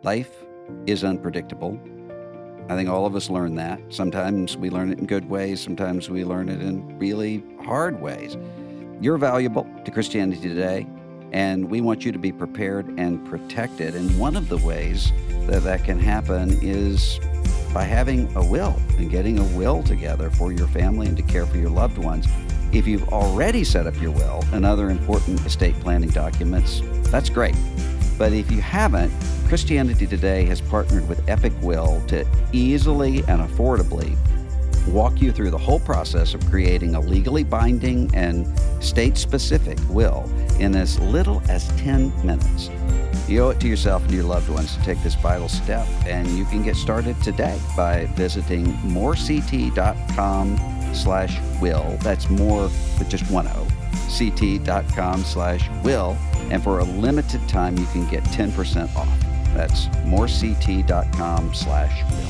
Life is unpredictable. I think all of us learn that. Sometimes we learn it in good ways, sometimes we learn it in really hard ways. You're valuable to Christianity Today, and we want you to be prepared and protected. And one of the ways that can happen is by having a will and getting a will together for your family and to care for your loved ones. If you've already set up your will and other important estate planning documents, that's great. But if you haven't, Christianity Today has partnered with Epic Will to easily and affordably walk you through the whole process of creating a legally binding and state-specific will in as little as 10 minutes. You owe it to yourself and your loved ones to take this vital step, and you can get started today by visiting morect.com/will. That's more with just one O. ct.com/will. And for a limited time, you can get 10% off. That's morect.com/will.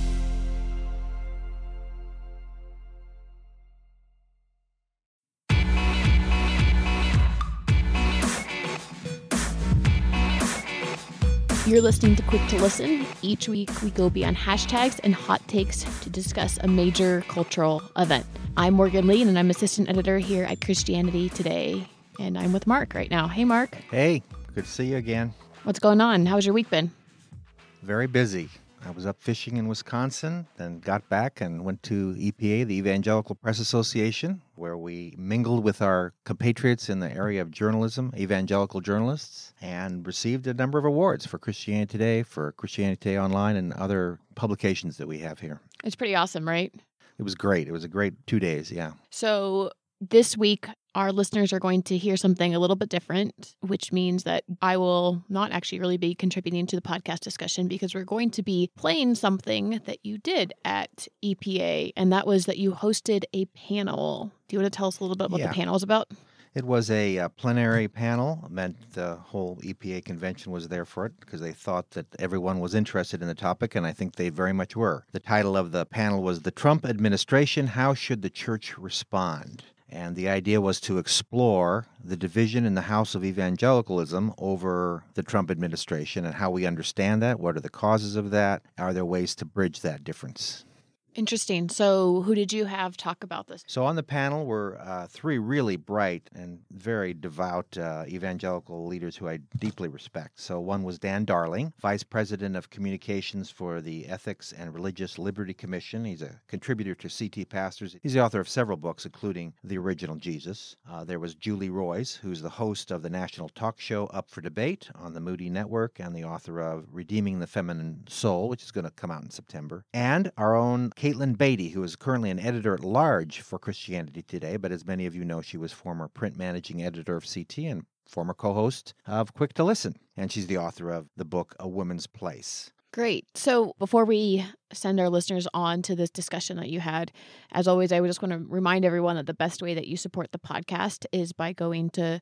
You're listening to Quick to Listen. Each week, we go beyond hashtags and hot takes to discuss a major cultural event. I'm Morgan Lee, and I'm assistant editor here at Christianity Today. And I'm with Mark right now. Hey, Mark. Hey, good to see you again. What's going on? How's your week been? Very busy. I was up fishing in Wisconsin, then got back and went to EPA, the Evangelical Press Association, where we mingled with our compatriots in the area of journalism, evangelical journalists, and received a number of awards for Christianity Today, for Christianity Today Online, and other publications that we have here. It's pretty awesome, right? It was great. It was a great 2 days, yeah. So this week, our listeners are going to hear something a little bit different, which means that I will not actually really be contributing to the podcast discussion because we're going to be playing something that you did at EPA, and that was that you hosted a panel. Do you want to tell us a little bit what the panel is about? It was a plenary panel. It meant the whole EPA convention was there for it because they thought that everyone was interested in the topic, and I think they very much were. The title of the panel was The Trump Administration, How Should the Church Respond? And the idea was to explore the division in the House of Evangelicalism over the Trump administration and how we understand that. What are the causes of that? Are there ways to bridge that difference? Interesting. So who did you have talk about this? So on the panel were three really bright and very devout evangelical leaders who I deeply respect. So one was Dan Darling, Vice President of Communications for the Ethics and Religious Liberty Commission. He's a contributor to CT Pastors. He's the author of several books, including The Original Jesus. There was Julie Roys, who's the host of the national talk show Up for Debate on the Moody Network and the author of Redeeming the Feminine Soul, which is going to come out in September. And our own Caitlin Beatty, who is currently an editor-at-large for Christianity Today, but as many of you know, she was former print managing editor of CT and former co-host of Quick to Listen. And she's the author of the book A Woman's Place. Great. So before we send our listeners on to this discussion that you had, as always, I would just want to remind everyone that the best way that you support the podcast is by going to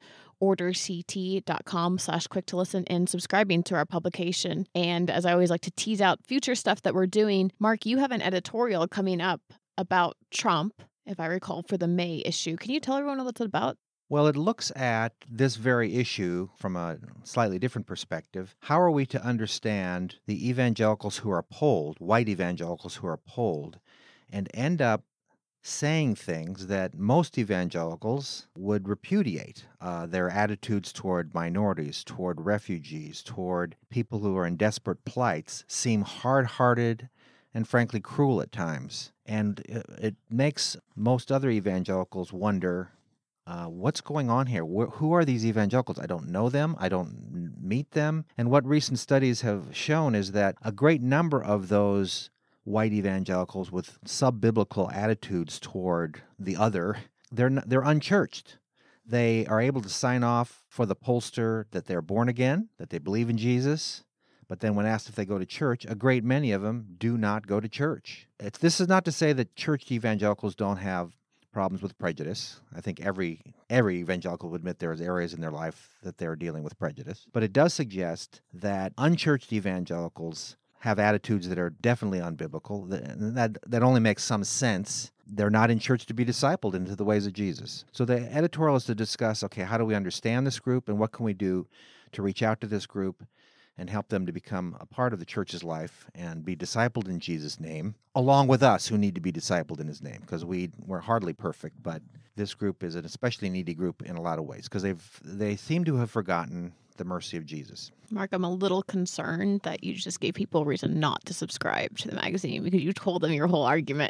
orderct.com/quick-to-listen and subscribing to our publication. And as I always like to tease out future stuff that we're doing, Mark, you have an editorial coming up about Trump, if I recall, for the May issue. Can you tell everyone what it's about? Well, it looks at this very issue from a slightly different perspective. How are we to understand the evangelicals who are polled, white evangelicals who are polled, and end up saying things that most evangelicals would repudiate? Their attitudes toward minorities, toward refugees, toward people who are in desperate plights seem hard-hearted and frankly cruel at times. And it makes most other evangelicals wonder, what's going on here? Who are these evangelicals? I don't know them. I don't meet them. And what recent studies have shown is that a great number of those white evangelicals with sub-biblical attitudes toward the other, they're unchurched. They are able to sign off for the pollster that they're born again, that they believe in Jesus. But then when asked if they go to church, a great many of them do not go to church. This is not to say that church evangelicals don't have problems with prejudice. I think every evangelical would admit there's areas in their life that they're dealing with prejudice. But it does suggest that unchurched evangelicals have attitudes that are definitely unbiblical. That only makes some sense. They're not in church to be discipled into the ways of Jesus. So the editorial is to discuss, okay, how do we understand this group and what can we do to reach out to this group and help them to become a part of the church's life and be discipled in Jesus' name, along with us who need to be discipled in his name, because we're hardly perfect, but this group is an especially needy group in a lot of ways, because they seem to have forgotten the mercy of Jesus. Mark, I'm a little concerned that you just gave people a reason not to subscribe to the magazine because you told them your whole argument.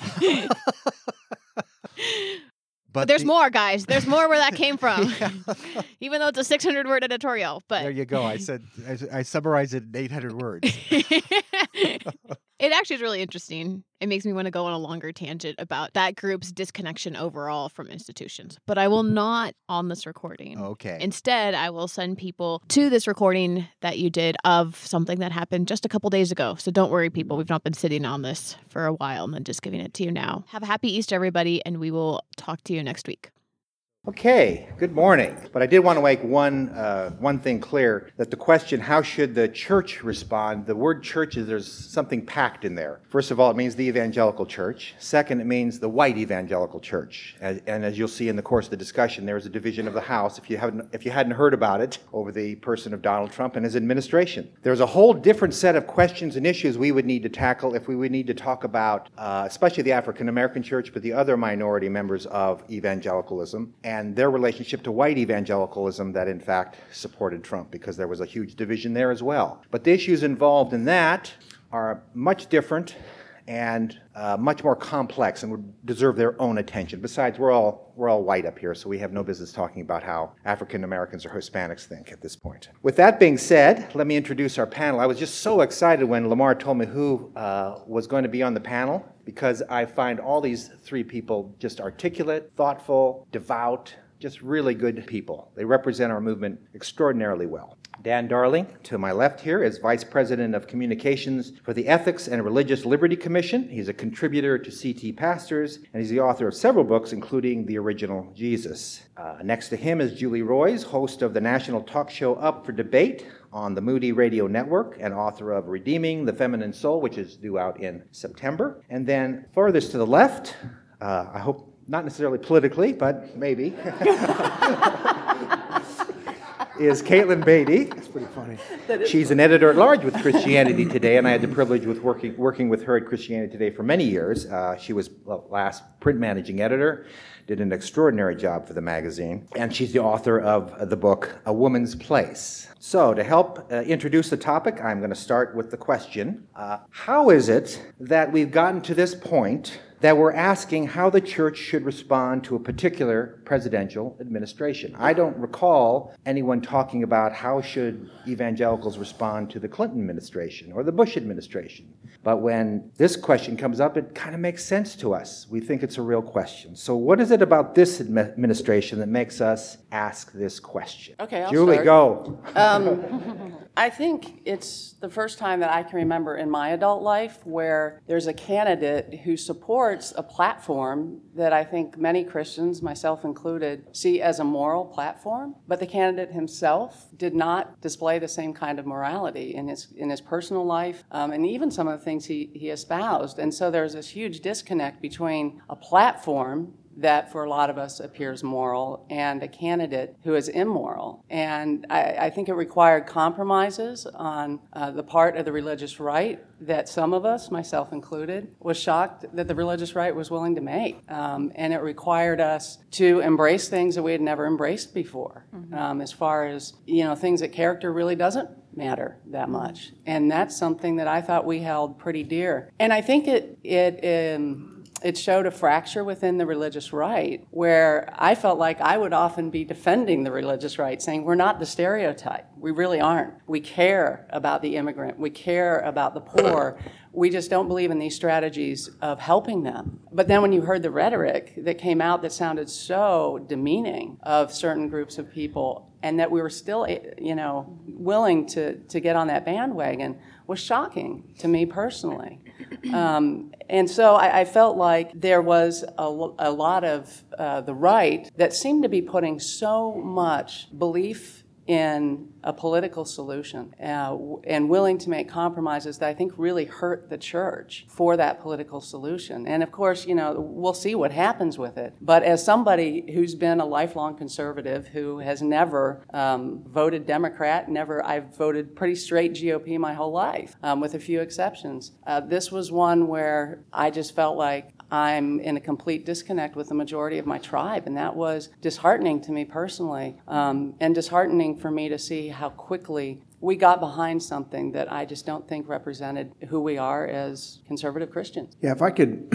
But there's more, guys. There's more where that came from. Yeah. Even though it's a 600-word editorial. But there you go. I summarized it in 800 words. It actually is really interesting. It makes me want to go on a longer tangent about that group's disconnection overall from institutions. But I will not on this recording. Okay. Instead, I will send people to this recording that you did of something that happened just a couple days ago. So don't worry, people. We've not been sitting on this for a while and then just giving it to you now. Have a happy Easter, everybody, and we will talk to you next week. Okay, good morning. But I did want to make one thing clear, that the question, how should the church respond? The word church there's something packed in there. First of all, it means the evangelical church. Second, it means the white evangelical church. And as you'll see in the course of the discussion, there's a division of the House, if you hadn't heard about it, over the person of Donald Trump and his administration. There's a whole different set of questions and issues we would need to tackle if we would need to talk about, especially the African American church, but the other minority members of evangelicalism, and their relationship to white evangelicalism that, in fact, supported Trump, because there was a huge division there as well. But the issues involved in that are much different and much more complex and would deserve their own attention. Besides, we're all white up here, so we have no business talking about how African Americans or Hispanics think at this point. With that being said, let me introduce our panel. I was just so excited when Lamar told me who was going to be on the panel, because I find all these three people just articulate, thoughtful, devout, just really good people. They represent our movement extraordinarily well. Dan Darling, to my left here, is Vice President of Communications for the Ethics and Religious Liberty Commission. He's a contributor to CT Pastors, and he's the author of several books, including The Original Jesus. Next to him is Julie Roys, host of the national talk show Up for Debate on the Moody Radio Network, and author of Redeeming the Feminine Soul, which is due out in September. And then furthest to the left, I hope not necessarily politically, but maybe, is Caitlin Beatty. That's pretty funny. She's an editor-at-large with Christianity Today, and I had the privilege of working with her at Christianity Today for many years. She was the last print managing editor, did an extraordinary job for the magazine, and she's the author of the book, A Woman's Place. So to help introduce the topic, I'm going to start with the question, how is it that we've gotten to this point that we're asking how the church should respond to a particular presidential administration? I don't recall anyone talking about how should evangelicals respond to the Clinton administration or the Bush administration. But when this question comes up, it kind of makes sense to us. We think it's a real question. So what is it about this administration that makes us ask this question? Okay, I'll Julie, start. go. I think it's the first time that I can remember in my adult life where there's a candidate who supports a platform that I think many Christians, myself included, see as a moral platform, but the candidate himself did not display the same kind of morality in his personal life, and even some of the things he espoused. And so there's this huge disconnect between a platform that for a lot of us appears moral and a candidate who is immoral. And I think it required compromises on the part of the religious right that some of us, myself included, was shocked that the religious right was willing to make. And it required us to embrace things that we had never embraced before, as far as, things that character really doesn't matter that much. And that's something that I thought we held pretty dear. And I think it showed a fracture within the religious right where I felt like I would often be defending the religious right, saying we're not the stereotype. We really aren't. We care about the immigrant. We care about the poor. We just don't believe in these strategies of helping them. But then when you heard the rhetoric that came out that sounded so demeaning of certain groups of people, and that we were still, willing to get on that bandwagon, was shocking to me personally. And so I felt like there was a lot of the right that seemed to be putting so much belief in a political solution and willing to make compromises that I think really hurt the church for that political solution. And of course, we'll see what happens with it. But as somebody who's been a lifelong conservative who has never voted Democrat, I've voted pretty straight GOP my whole life, with a few exceptions. This was one where I just felt like I'm in a complete disconnect with the majority of my tribe, and that was disheartening to me personally, and disheartening for me to see how quickly we got behind something that I just don't think represented who we are as conservative Christians. Yeah, if I could,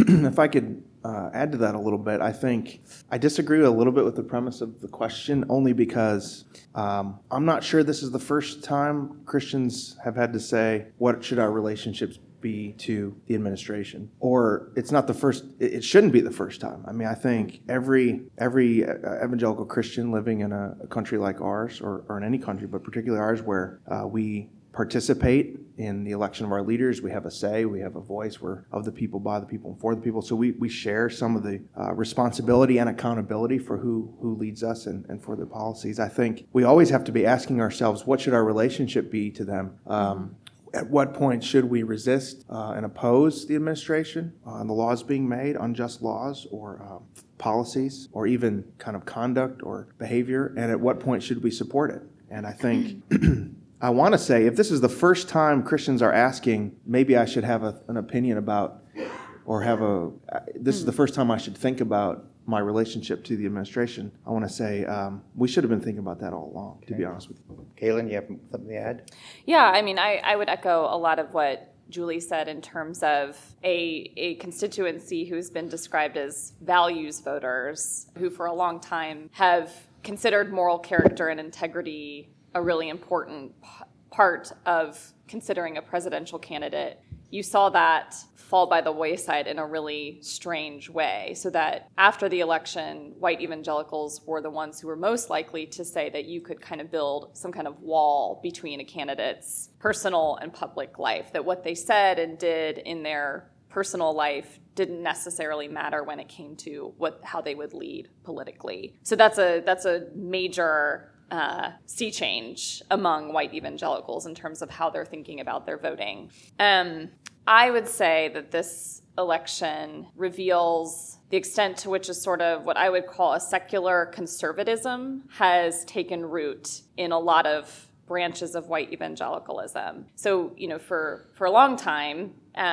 add to that a little bit, I think I disagree a little bit with the premise of the question, only because I'm not sure this is the first time Christians have had to say, what should our relationships be to the administration? Or it's not the first, it shouldn't be the first time. I mean, I think every evangelical Christian living in a country like ours, or in any country, but particularly ours, where we participate in the election of our leaders, we have a say, we have a voice, we're of the people, by the people, and for the people. So we share some of the responsibility and accountability for who leads us and for the policies. I think we always have to be asking ourselves, what should our relationship be to them? At what point should we resist and oppose the administration and the laws being made, unjust laws or policies, or even kind of conduct or behavior? And at what point should we support it? And I think I want to say, if this is the first time Christians are asking, maybe I should have an opinion about, or this is the first time I should think about my relationship to the administration, I want to say we should have been thinking about that all along, to be honest with you. Kaylin, you have something to add? Yeah, I mean, I would echo a lot of what Julie said in terms of a constituency who's been described as values voters, who for a long time have considered moral character and integrity a really important part of considering a presidential candidate. You saw that fall by the wayside in a really strange way, so that after the election, white evangelicals were the ones who were most likely to say that you could kind of build some kind of wall between a candidate's personal and public life, that what they said and did in their personal life didn't necessarily matter when it came to how they would lead politically. So that's a major sea change among white evangelicals in terms of how they're thinking about their voting. I would say that this election reveals the extent to which a sort of what I would call a secular conservatism has taken root in a lot of branches of white evangelicalism. So, for a long time,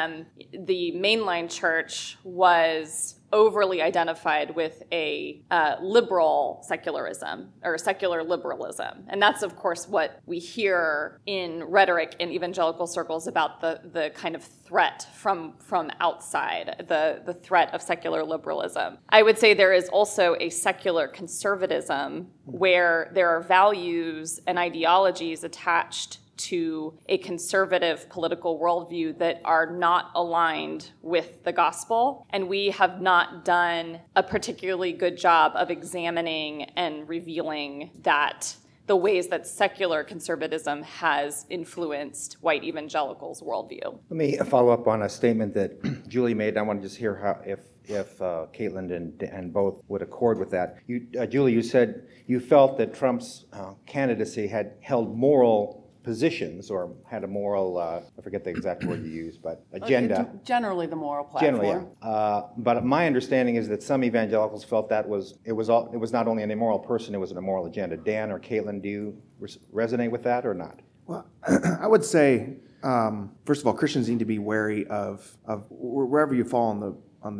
the mainline church was overly identified with a liberal secularism or secular liberalism. And that's, of course, what we hear in rhetoric in evangelical circles about the kind of threat from outside, the threat of secular liberalism. I would say there is also a secular conservatism where there are values and ideologies attached to a conservative political worldview that are not aligned with the gospel. And we have not done a particularly good job of examining and revealing the ways that secular conservatism has influenced white evangelicals' worldview. Let me follow up on a statement that Julie made. I want to just hear how if Caitlin and both would accord with that. Julie, you said you felt that Trump's candidacy had held moral positions, or had a moral, I forget the exact word you used, but agenda. Generally the moral platform. Generally, yeah. But my understanding is that some evangelicals felt that it was not only an immoral person, it was an immoral agenda. Dan or Caitlin, do you resonate with that or not? Well, I would say, first of all, Christians need to be wary of wherever you fall on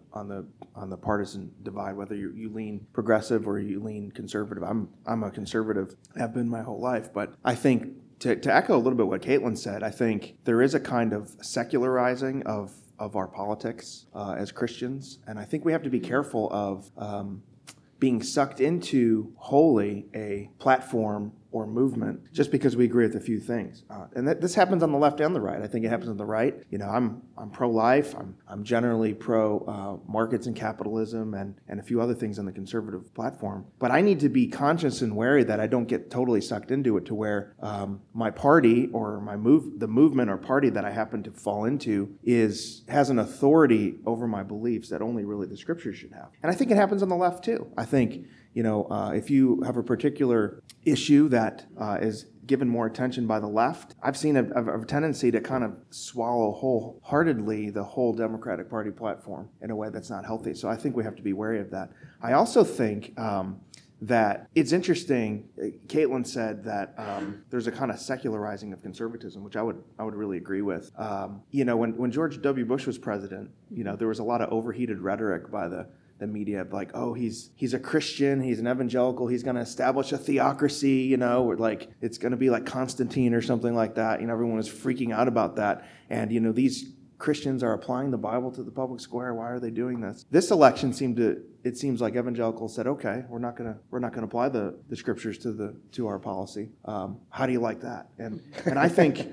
the partisan divide, whether you lean progressive or you lean conservative. I'm a conservative, have been my whole life, but I think to echo a little bit what Caitlin said, I think there is a kind of secularizing of our politics as Christians, and I think we have to be careful of being sucked into wholly a platform or movement just because we agree with a few things. And this happens on the left and the right. I think it happens on the right. I'm pro-life. I'm generally pro markets and capitalism and a few other things on the conservative platform. But I need to be conscious and wary that I don't get totally sucked into it to where my party or the movement or party that I happen to fall into has an authority over my beliefs that only really the Scriptures should have. And I think it happens on the left too. I think if you have a particular issue that is given more attention by the left, I've seen a tendency to kind of swallow wholeheartedly the whole Democratic Party platform in a way that's not healthy. So I think we have to be wary of that. I also think that it's interesting. Caitlin said that there's a kind of secularizing of conservatism, which I would really agree with. When George W. Bush was president, there was a lot of overheated rhetoric by the media, like, oh, he's a Christian, he's an evangelical, he's going to establish a theocracy, or like it's going to be like Constantine or something like that. Everyone was freaking out about that, and these Christians are applying the Bible to the public square. Why are they doing this? This election it seems like evangelicals said, okay, we're not gonna apply the scriptures to our policy. How do you like that? And I think,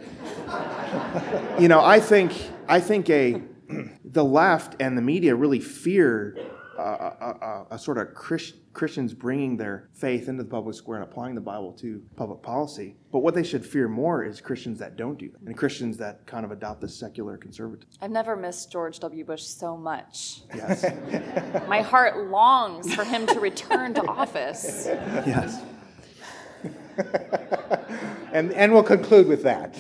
I think the left and the media really fear a sort of Christians bringing their faith into the public square and applying the Bible to public policy. But what they should fear more is Christians that don't do that, and Christians that kind of adopt the secular conservatism. I've never missed George W. Bush so much. Yes. My heart longs for him to return to office. Yes. And we'll conclude with that.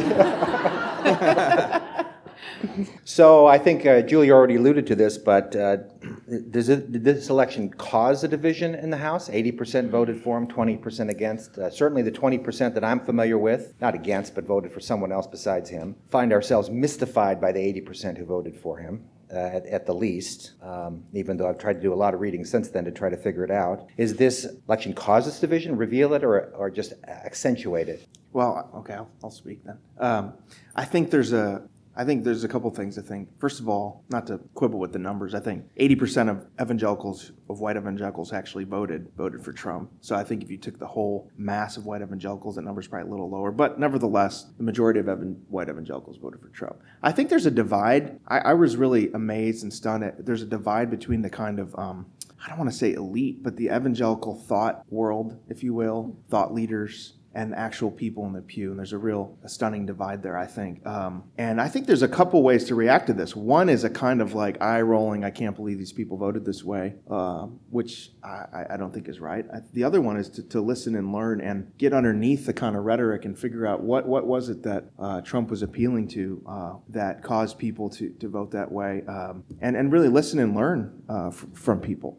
So I think Julie already alluded to this, but did this election cause a division in the House? 80% voted for him, 20% against. Certainly the 20% that I'm familiar with, not against, but voted for someone else besides him, find ourselves mystified by the 80% who voted for him. At the least, even though I've tried to do a lot of reading since then to try to figure it out. Is this election cause this division, reveal it, or just accentuate it? Well, okay, I'll speak then. I think there's a couple things. I think, first of all, not to quibble with the numbers, I think 80% of white evangelicals actually voted for Trump. So I think if you took the whole mass of white evangelicals, that number's probably a little lower. But nevertheless, the majority of white evangelicals voted for Trump. I think there's a divide. I was really amazed and stunned at there's a divide between the kind of I don't want to say elite, but the evangelical thought world, if you will, thought leaders, and actual people in the pew. And there's a stunning divide there, I think. And I think there's a couple ways to react to this. One is a kind of like eye-rolling, I can't believe these people voted this way, which I don't think is right. The other one is to listen and learn and get underneath the kind of rhetoric and figure out what was it that Trump was appealing to that caused people to vote that way, and really listen and learn from people.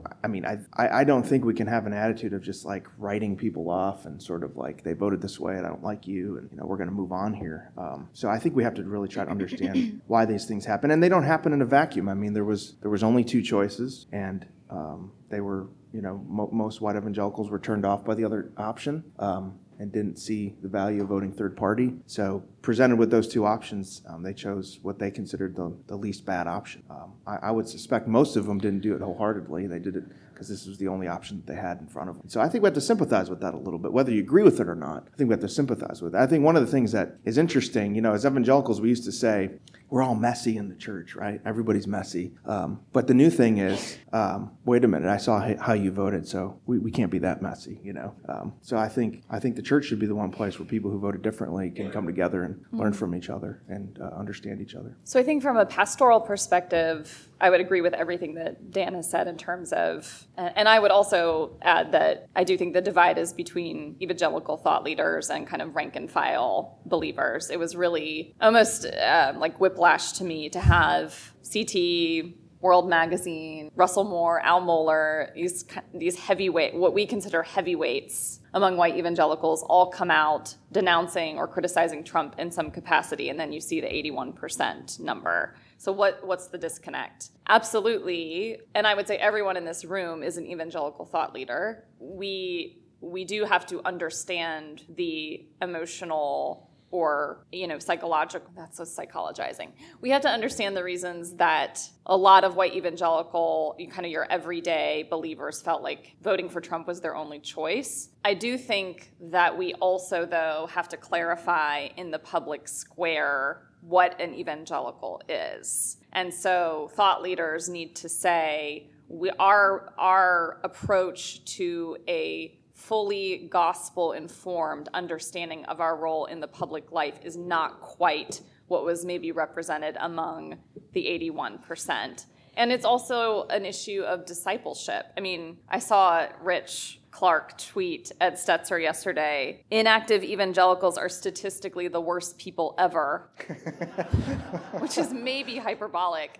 I don't think we can have an attitude of just like writing people off and sort of like they voted this way and I don't like you and we're going to move on here. So I think we have to really try to understand why these things happen, and they don't happen in a vacuum. I mean, there was only two choices, and they were most white evangelicals were turned off by the other option. And didn't see the value of voting third party. So presented with those two options, they chose what they considered the least bad option. I would suspect most of them didn't do it wholeheartedly. They did it because this was the only option that they had in front of them. So I think we have to sympathize with that a little bit. Whether you agree with it or not, I think we have to sympathize with it. I think one of the things that is interesting, as evangelicals, we used to say, we're all messy in the church, right? Everybody's messy. But the new thing is, wait a minute, I saw how you voted, so we can't be that messy, So I think the church should be the one place where people who voted differently can come together and learn from each other and understand each other. So I think from a pastoral perspective, I would agree with everything that Dan has said in terms of, and I would also add that I do think the divide is between evangelical thought leaders and kind of rank and file believers. It was really almost like whiplash to me to have CT, World Magazine, Russell Moore, Al Mohler, these heavyweight, what we consider heavyweights among white evangelicals, all come out denouncing or criticizing Trump in some capacity, and then you see the 81% number. So what's the disconnect? Absolutely, and I would say everyone in this room is an evangelical thought leader. We do have to understand the emotional or, psychological, that's so psychologizing. We have to understand the reasons that a lot of white evangelical, kind of your everyday believers felt like voting for Trump was their only choice. I do think that we also, though, have to clarify in the public square what an evangelical is. And so thought leaders need to say, our approach to a fully gospel-informed understanding of our role in the public life is not quite what was maybe represented among the 81%. And it's also an issue of discipleship. I mean, I saw Rich Clark tweet at Stetzer yesterday, inactive evangelicals are statistically the worst people ever, which is maybe hyperbolic.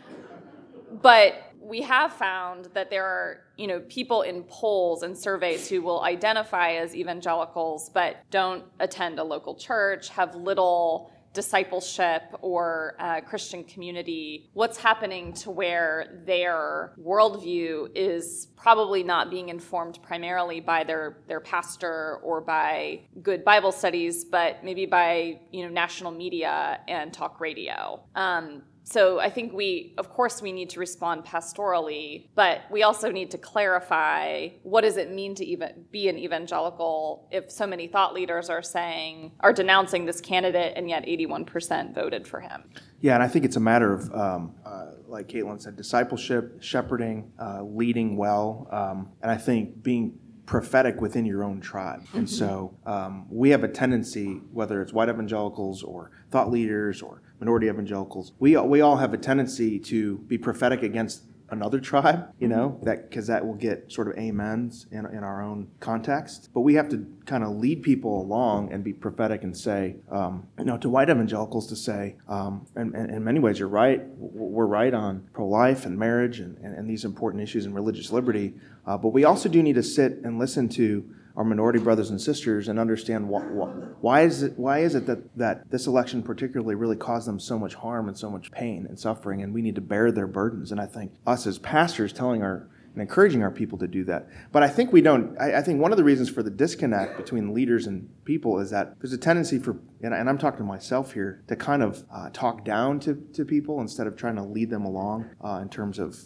But we have found that there are, people in polls and surveys who will identify as evangelicals but don't attend a local church, have little discipleship or Christian community. What's happening to where their worldview is probably not being informed primarily by their pastor or by good Bible studies, but maybe by national media and talk radio. So I think we need to respond pastorally, but we also need to clarify what does it mean to even be an evangelical if so many thought leaders are denouncing this candidate and yet 81% voted for him. Yeah, and I think it's a matter of, like Caitlin said, discipleship, shepherding, leading well, and I think being prophetic within your own tribe. And so we have a tendency, whether it's white evangelicals or thought leaders or minority evangelicals, we all have a tendency to be prophetic against another tribe, because that will get sort of amens in our own context. But we have to kind of lead people along and be prophetic and say, to white evangelicals to say, and in many ways you're right, we're right on pro-life and marriage and these important issues and religious liberty. But we also do need to sit and listen to our minority brothers and sisters and understand why is it that this election particularly really caused them so much harm and so much pain and suffering, and we need to bear their burdens. And I think us as pastors and encouraging our people to do that. But I think we don't. I think one of the reasons for the disconnect between leaders and people is that there's a tendency for, and I'm talking to myself here, to kind of talk down to people instead of trying to lead them along in terms of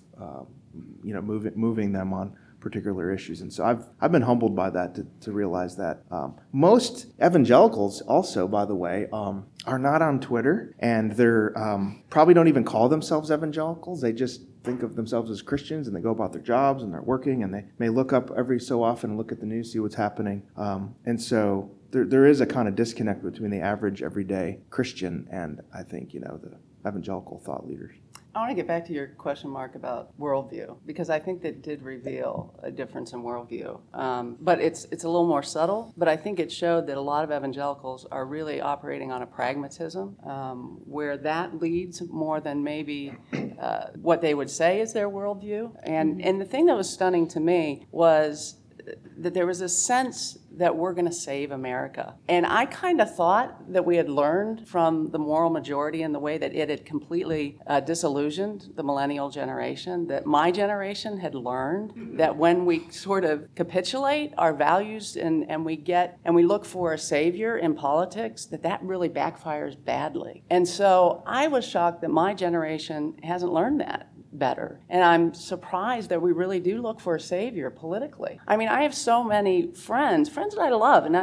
moving them on particular issues. And so I've been humbled by that to realize that most evangelicals also, by the way, are not on Twitter, and they're probably don't even call themselves evangelicals. They just think of themselves as Christians, and they go about their jobs and they're working, and they may look up every so often and look at the news, see what's happening. And so there is a kind of disconnect between the average everyday Christian and I think the evangelical thought leaders. I want to get back to your question, Mark, about worldview, because I think that did reveal a difference in worldview. But it's a little more subtle, but I think it showed that a lot of evangelicals are really operating on a pragmatism, where that leads more than maybe what they would say is their worldview. And the thing that was stunning to me was that there was a sense that we're going to save America. And I kind of thought that we had learned from the moral majority and the way that it had completely disillusioned the millennial generation, that my generation had learned that when we sort of capitulate our values and we look for a savior in politics, that really backfires badly. And so I was shocked that my generation hasn't learned that better. And I'm surprised that we really do look for a savior politically. I mean, I have so many friends that I love, and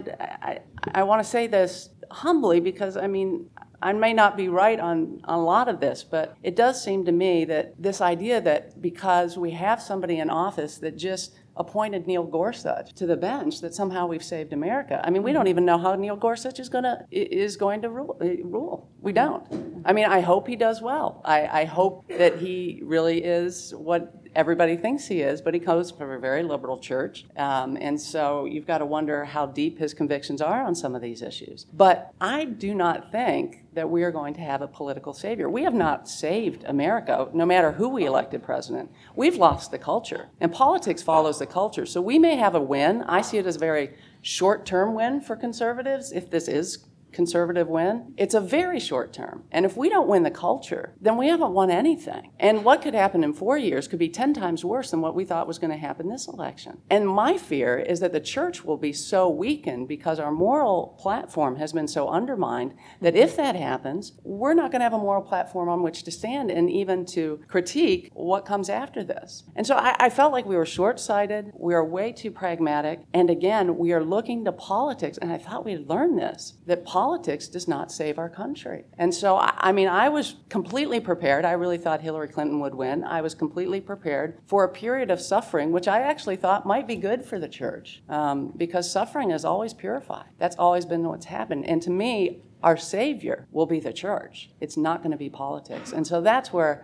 I want to say this humbly because, I mean, I may not be right on a lot of this, but it does seem to me that this idea that because we have somebody in office that just appointed Neil Gorsuch to the bench, that somehow we've saved America. I mean, we don't even know how Neil Gorsuch is going to rule. We don't. I mean, I hope he does well. I hope that he really is what everybody thinks he is, but he comes from a very liberal church. And so you've got to wonder how deep his convictions are on some of these issues. But I do not think that we are going to have a political savior. We have not saved America, no matter who we elected president. We've lost the culture, and politics follows the culture. So we may have a win. I see it as a very short-term win for conservatives, if this is conservative win. It's a very short term. And if we don't win the culture, then we haven't won anything. And what could happen in 4 years could be 10 times worse than what we thought was going to happen this election. And my fear is that the church will be so weakened because our moral platform has been so undermined that if that happens, we're not going to have a moral platform on which to stand and even to critique what comes after this. And so I felt like we were short-sighted, we are way too pragmatic, and again, we are looking to politics, and I thought we had learned this, that politics does not save our country. And so, I was completely prepared. I really thought Hillary Clinton would win. I was completely prepared for a period of suffering, which I actually thought might be good for the church, because suffering is always purified. That's always been what's happened. And to me, our Savior will be the church. It's not going to be politics. And so that's where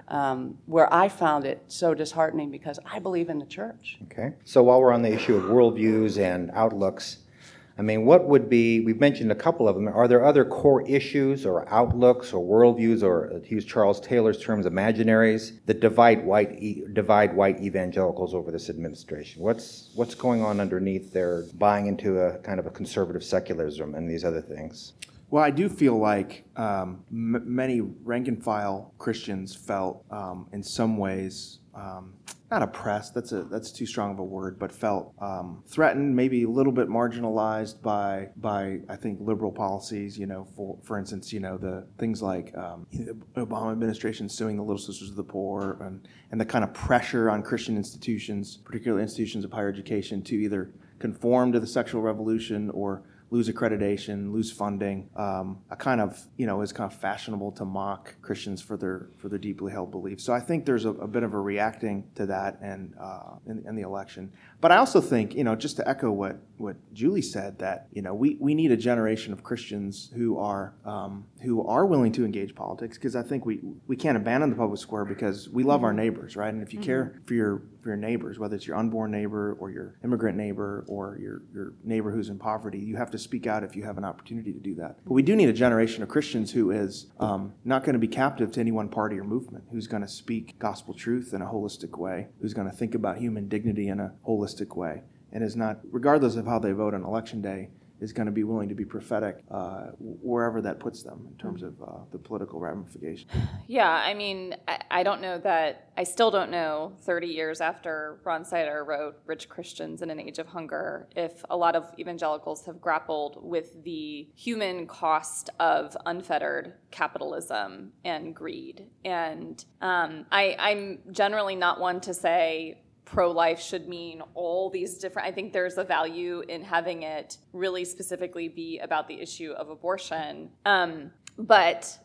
I found it so disheartening, because I believe in the church. Okay. So while we're on the issue of worldviews and outlooks, what would be, we've mentioned a couple of them, are there other core issues or outlooks or worldviews, or to use Charles Taylor's terms, imaginaries, that divide white evangelicals over this administration? What's going on underneath their buying into a kind of a conservative secularism and these other things? Well, I do feel like many rank-and-file Christians felt, in some ways, not oppressed, that's too strong of a word, but felt threatened, maybe a little bit marginalized by I think liberal policies. For instance, the things like the Obama administration suing the Little Sisters of the Poor, and the kind of pressure on Christian institutions, particularly institutions of higher education, to either conform to the sexual revolution or lose accreditation, lose funding. It's kind of fashionable to mock Christians for their deeply held beliefs. So I think there's a bit of a reacting to that and in the election. But I also think, just to echo what Julie said, that we need a generation of Christians who are willing to engage politics, because I think we can't abandon the public square, because we love our neighbors, right? And if you care for your neighbors, whether it's your unborn neighbor or your immigrant neighbor or your neighbor who's in poverty, you have to speak out if you have an opportunity to do that. But we do need a generation of Christians who is not going to be captive to any one party or movement, who's going to speak gospel truth in a holistic way, who's going to think about human dignity in a holistic way, and is not, regardless of how they vote on election day, is going to be willing to be prophetic wherever that puts them in terms of the political ramifications. Yeah, I don't know that, I still don't know 30 years after Ron Sider wrote Rich Christians in an Age of Hunger, if a lot of evangelicals have grappled with the human cost of unfettered capitalism and greed. And I'm generally not one to say pro-life should mean all these different, I think there's a value in having it really specifically be about the issue of abortion. But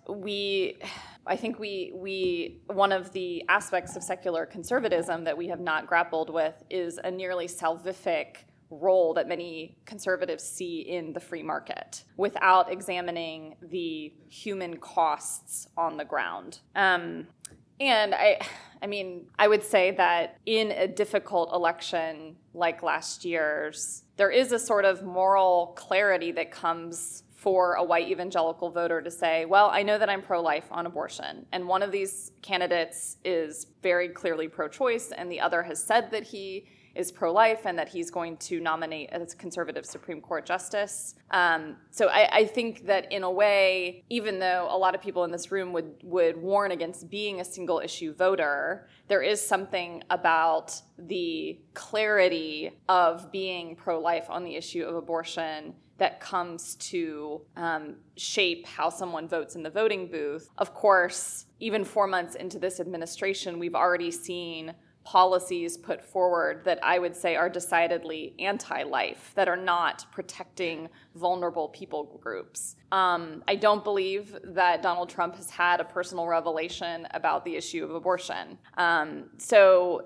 I think one of the aspects of secular conservatism that we have not grappled with is a nearly salvific role that many conservatives see in the free market without examining the human costs on the ground. And I would say that in a difficult election like last year's, there is a sort of moral clarity that comes for a white evangelical voter to say, well, I know that I'm pro-life on abortion, and one of these candidates is very clearly pro-choice, and the other has said that he is pro-life and that he's going to nominate a conservative Supreme Court justice. So I think that in a way, even though a lot of people in this room would warn against being a single issue voter, there is something about the clarity of being pro-life on the issue of abortion that comes to shape how someone votes in the voting booth. Of course, even 4 months into this administration, we've already seen policies put forward that I would say are decidedly anti-life, that are not protecting vulnerable people groups. I don't believe that Donald Trump has had a personal revelation about the issue of abortion. So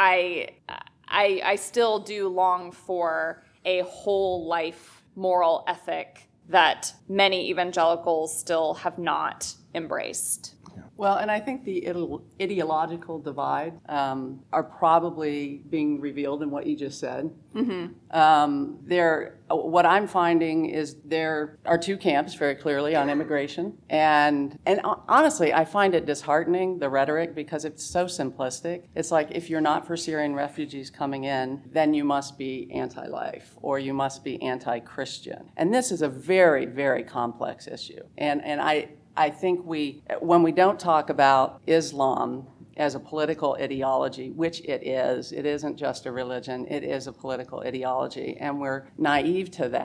I still do long for a whole life moral ethic that many evangelicals still have not embraced. Well, and I think the ideological divide are probably being revealed in what you just said. Mm-hmm. What I'm finding is there are two camps very clearly on immigration, and honestly, I find it disheartening, the rhetoric, because it's so simplistic. It's like, if you're not for Syrian refugees coming in, then you must be anti-life or you must be anti-Christian, and this is a very, very complex issue, and I think when we don't talk about Islam as a political ideology, which it isn't just a religion, it is a political ideology, and we're naive to that,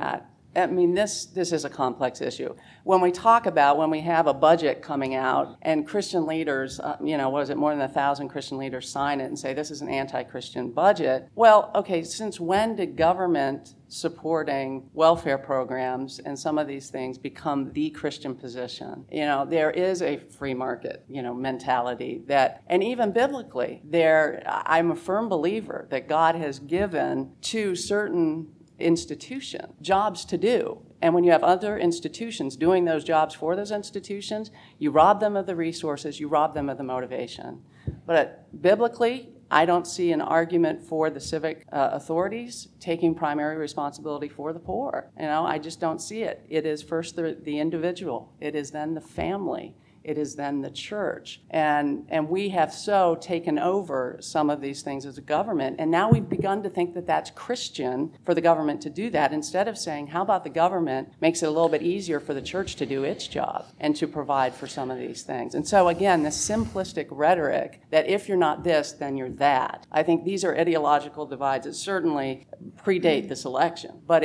I mean, this is a complex issue. When we have a budget coming out and Christian leaders, more than 1,000 Christian leaders sign it and say this is an anti-Christian budget. Well, okay, since when did government supporting welfare programs and some of these things become the Christian position? There is a free market, mentality that, and even biblically, I'm a firm believer that God has given to certain institution jobs to do. And when you have other institutions doing those jobs for those institutions, you rob them of the resources, you rob them of the motivation. But biblically, I don't see an argument for the civic authorities taking primary responsibility for the poor. I just don't see it. It is first the individual. It is then the family. It is then the church. And we have so taken over some of these things as a government. And now we've begun to think that that's Christian for the government to do that, instead of saying, how about the government makes it a little bit easier for the church to do its job and to provide for some of these things. And so again, this simplistic rhetoric that if you're not this, then you're that. I think these are ideological divides that certainly predate this election. But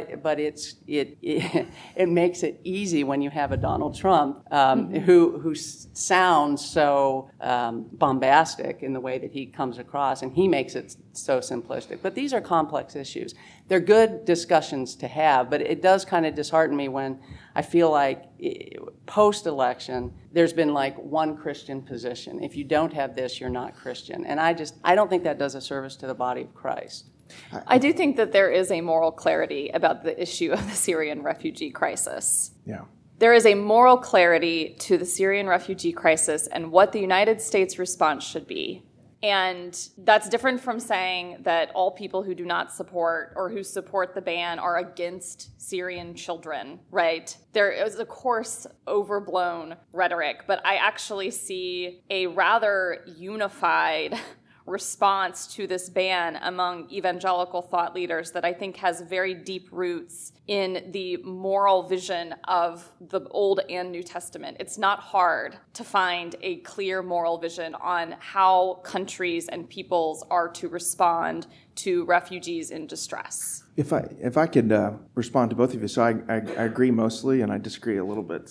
it makes it easy when you have a Donald Trump who sounds so bombastic in the way that he comes across, and he makes it so simplistic. But these are complex issues. They're good discussions to have, but it does kind of dishearten me when I feel like post-election, there's been like one Christian position. If you don't have this, you're not Christian. And I don't think that does a service to the body of Christ. I do think that there is a moral clarity about the issue of the Syrian refugee crisis. Yeah. There is a moral clarity to the Syrian refugee crisis and what the United States response should be. And that's different from saying that all people who do not support or who support the ban are against Syrian children, right? There is, of course, overblown rhetoric, but I actually see a rather unified response to this ban among evangelical thought leaders that I think has very deep roots in the moral vision of the Old and New Testament. It's not hard to find a clear moral vision on how countries and peoples are to respond to refugees in distress. If I could respond to both of you, so I agree mostly, and I disagree a little bit.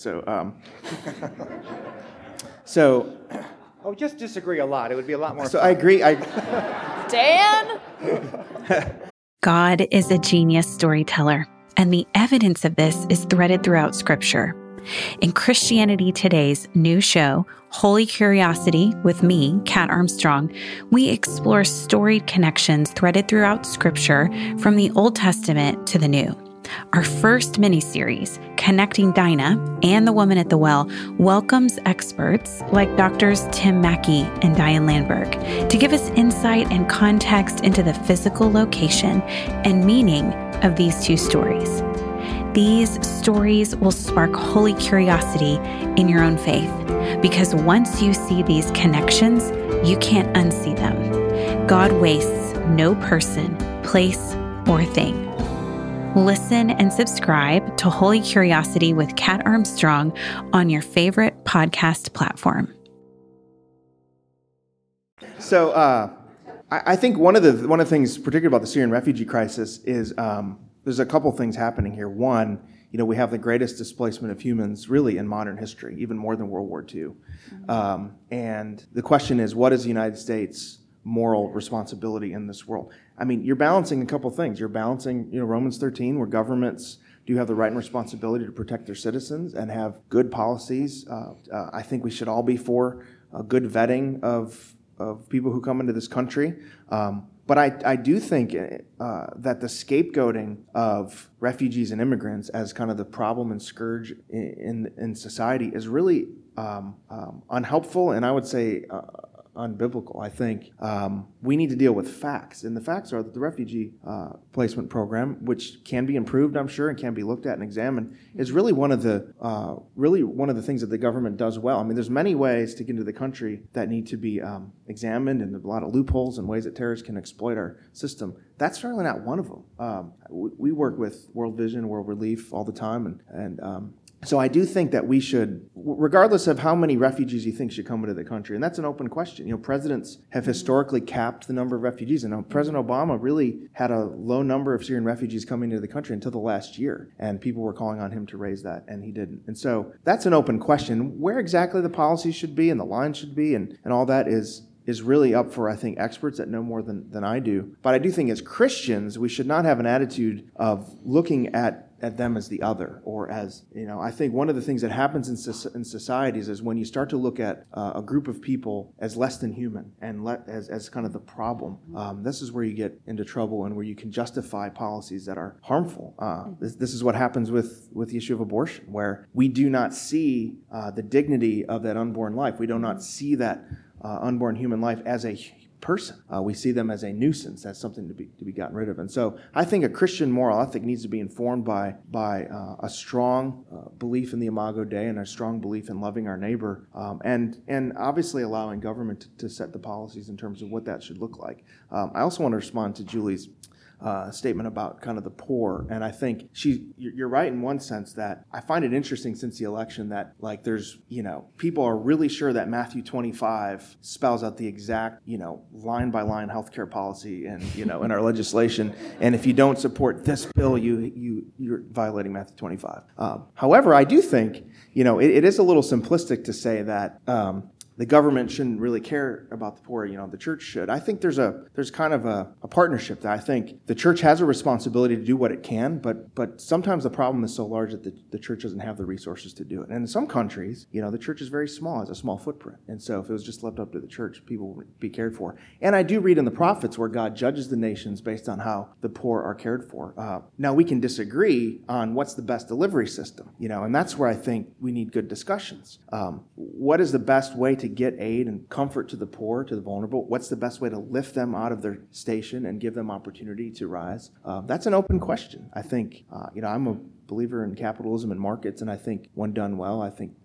Oh, just disagree a lot. It would be a lot more So fun. I agree. Dan? God is a genius storyteller, and the evidence of this is threaded throughout Scripture. In Christianity Today's new show, Holy Curiosity, with me, Kat Armstrong, we explore storied connections threaded throughout Scripture from the Old Testament to the New. Our first mini-series, Connecting Dinah and the Woman at the Well, welcomes experts like Doctors Tim Mackey and Diane Landberg to give us insight and context into the physical location and meaning of these two stories. These stories will spark holy curiosity in your own faith, because once you see these connections, you can't unsee them. God wastes no person, place, or thing. Listen and subscribe to Holy Curiosity with Kat Armstrong on your favorite podcast platform. So I think one of the things, particularly about the Syrian refugee crisis, is there's a couple things happening here. One, we have the greatest displacement of humans really in modern history, even more than World War II. And the question is, what is the United States' moral responsibility in this world? I mean, you're balancing a couple things. You're balancing, Romans 13, where governments do have the right and responsibility to protect their citizens and have good policies. I think we should all be for good vetting of people who come into this country. But I do think that the scapegoating of refugees and immigrants as kind of the problem and scourge in society is really unhelpful, and I would say unbiblical. I think we need to deal with facts, and the facts are that the refugee placement program, which can be improved, I'm sure, and can be looked at and examined, is really one of the things that the government does well. I mean, there's many ways to get into the country that need to be examined, and a lot of loopholes and ways that terrorists can exploit our system. That's certainly not one of them. We work with World Vision, World Relief all the time, and so I do think that we should regardless of how many refugees you think should come into the country, and that's an open question. Presidents have historically capped the number of refugees, and President Obama really had a low number of Syrian refugees coming into the country until the last year, and people were calling on him to raise that, and he didn't. And so that's an open question. Where exactly the policy should be and the line should be and all that is really up for, I think, experts that know more than I do. But I do think as Christians, we should not have an attitude of looking at them as the other, or as, I think one of the things that happens in societies is when you start to look at a group of people as less than human and as kind of the problem, this is where you get into trouble and where you can justify policies that are harmful. This is what happens with the issue of abortion, where we do not see the dignity of that unborn life. We do not see that unborn human life as a person. We see them as a nuisance, as something to be gotten rid of. And so I think a Christian moral ethic needs to be informed by a strong belief in the Imago Dei and a strong belief in loving our neighbor, and obviously allowing government to set the policies in terms of what that should look like. I also want to respond to Julie's statement about kind of the poor, and I think you're right in one sense that I find it interesting since the election that there's people are really sure that Matthew 25 spells out the exact line by line healthcare policy and in our legislation, and if you don't support this bill you're violating Matthew 25. However, I do think it is a little simplistic to say that the government shouldn't really care about the poor, the church should. I think there's kind of a partnership that I think the church has a responsibility to do what it can, but sometimes the problem is so large that the church doesn't have the resources to do it. And in some countries, the church is very small, has a small footprint. And so if it was just left up to the church, people would be cared for. And I do read in the prophets where God judges the nations based on how the poor are cared for. Now we can disagree on what's the best delivery system, and that's where I think we need good discussions. What is the best way to get aid and comfort to the poor, to the vulnerable? What's the best way to lift them out of their station and give them opportunity to rise? That's an open question. I think, I'm a believer in capitalism and markets, and I think when done well, I think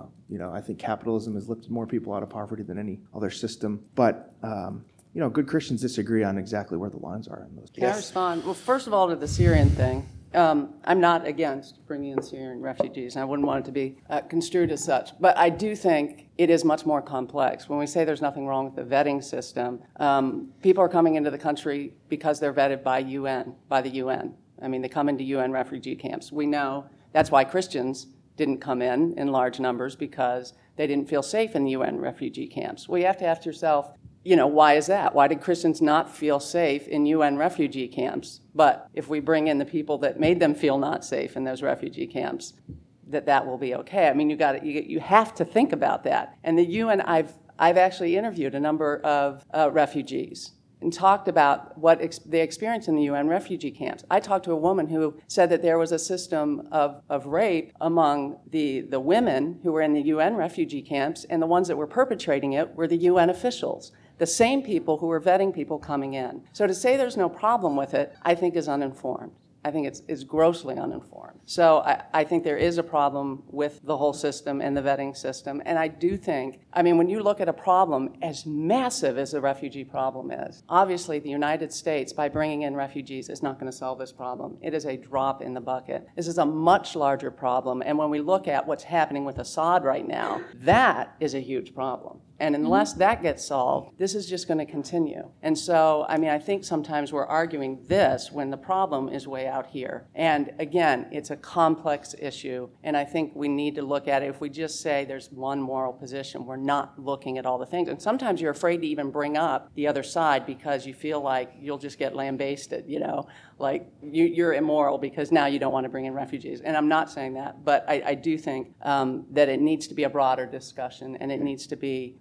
capitalism has lifted more people out of poverty than any other system. But good Christians disagree on exactly where the lines are in those. Can I respond? Well, first of all, to the Syrian thing. I'm not against bringing in Syrian refugees, and I wouldn't want it to be construed as such. But I do think it is much more complex. When we say there's nothing wrong with the vetting system, people are coming into the country because they're vetted by the UN. I mean, they come into UN refugee camps. We know that's why Christians didn't come in large numbers, because they didn't feel safe in the UN refugee camps. Well, you have to ask yourself, why is that? Why did Christians not feel safe in UN refugee camps? But if we bring in the people that made them feel not safe in those refugee camps, that will be okay. I mean, you have to think about that. And the UN, I've actually interviewed a number of refugees and talked about what they experienced in the UN refugee camps. I talked to a woman who said that there was a system of rape among the women who were in the UN refugee camps, and the ones that were perpetrating it were the UN officials, the same people who were vetting people coming in. So to say there's no problem with it, I think is uninformed. I think it's grossly uninformed. So I think there is a problem with the whole system and the vetting system. And I do think, when you look at a problem as massive as the refugee problem is, obviously the United States, by bringing in refugees, is not going to solve this problem. It is a drop in the bucket. This is a much larger problem. And when we look at what's happening with Assad right now, that is a huge problem. And unless that gets solved, this is just going to continue. And so, I think sometimes we're arguing this when the problem is way out here. And again, it's a complex issue. And I think we need to look at it. If we just say there's one moral position, we're not looking at all the things. And sometimes you're afraid to even bring up the other side because you feel like you'll just get lambasted, like you're immoral because now you don't want to bring in refugees. And I'm not saying that, but I do think that it needs to be a broader discussion, and it needs to be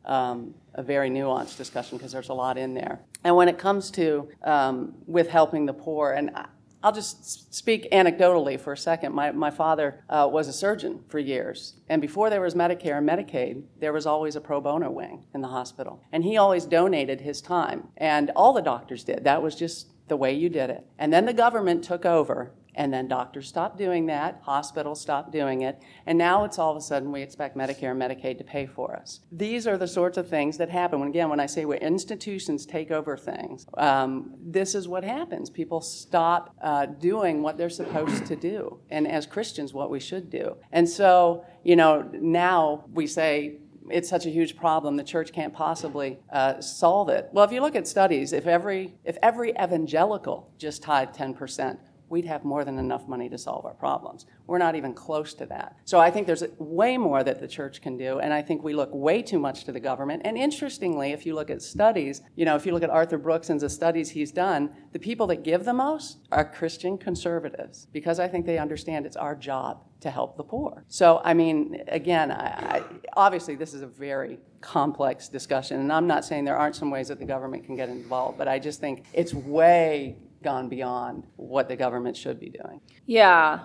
a very nuanced discussion because there's a lot in there. And when it comes to with helping the poor, and I'll just speak anecdotally for a second. My father was a surgeon for years. And before there was Medicare and Medicaid, there was always a pro bono wing in the hospital. And he always donated his time. And all the doctors did. That was just the way you did it. And then the government took over And then doctors stopped doing that, hospitals stopped doing it, and now it's all of a sudden we expect Medicare and Medicaid to pay for us. These are the sorts of things that happen. When I say where institutions take over things, this is what happens. People stop doing what they're supposed to do, and as Christians, what we should do. And so, now we say, it's such a huge problem, the church can't possibly solve it. Well, if you look at studies, if every evangelical just tithed 10%, we'd have more than enough money to solve our problems. We're not even close to that. So I think there's way more that the church can do, and I think we look way too much to the government. And interestingly, if you look at studies, if you look at Arthur Brooks and the studies he's done, the people that give the most are Christian conservatives, because I think they understand it's our job to help the poor. So, again, I obviously this is a very complex discussion, and I'm not saying there aren't some ways that the government can get involved, but I just think it's way gone beyond what the government should be doing. Yeah.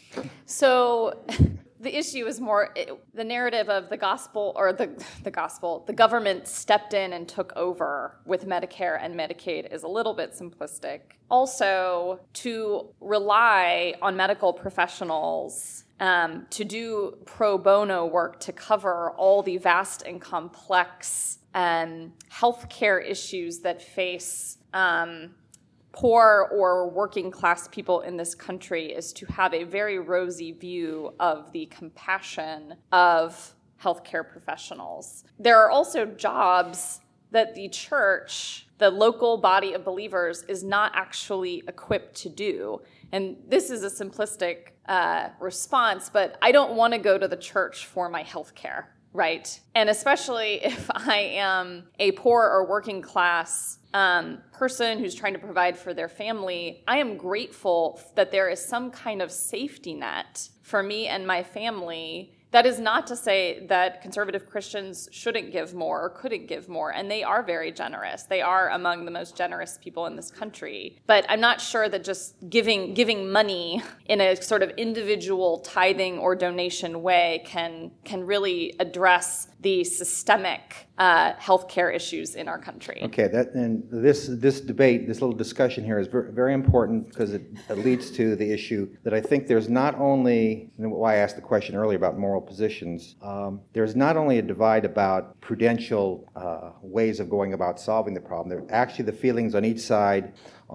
So the issue is more the narrative of the gospel, or the government stepped in and took over with Medicare and Medicaid is a little bit simplistic. Also, to rely on medical professionals to do pro bono work to cover all the vast and complex healthcare issues that face poor or working class people in this country is to have a very rosy view of the compassion of healthcare professionals. There are also jobs that the church, the local body of believers, is not actually equipped to do. And this is a simplistic response, but I don't want to go to the church for my healthcare, right? And especially if I am a poor or working class person who's trying to provide for their family, I am grateful that there is some kind of safety net for me and my family. That is not to say that conservative Christians shouldn't give more or couldn't give more, and they are very generous. They are among the most generous people in this country. But I'm not sure that just giving money in a sort of individual tithing or donation way can really address the systemic healthcare issues in our country. Okay, this debate, this little discussion here is very, very important, because it leads to the issue that I think there's not only, and why I asked the question earlier about moral positions, there's not only a divide about prudential ways of going about solving the problem. There actually the feelings on each side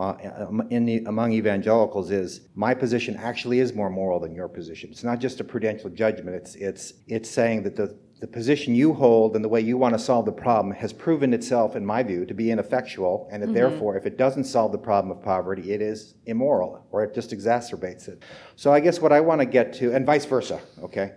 among evangelicals is, my position actually is more moral than your position. It's not just a prudential judgment. It's saying that the position you hold and the way you want to solve the problem has proven itself, in my view, to be ineffectual, and that therefore, if it doesn't solve the problem of poverty, it is immoral, or it just exacerbates it. So I guess what I want to get to, and vice versa, okay?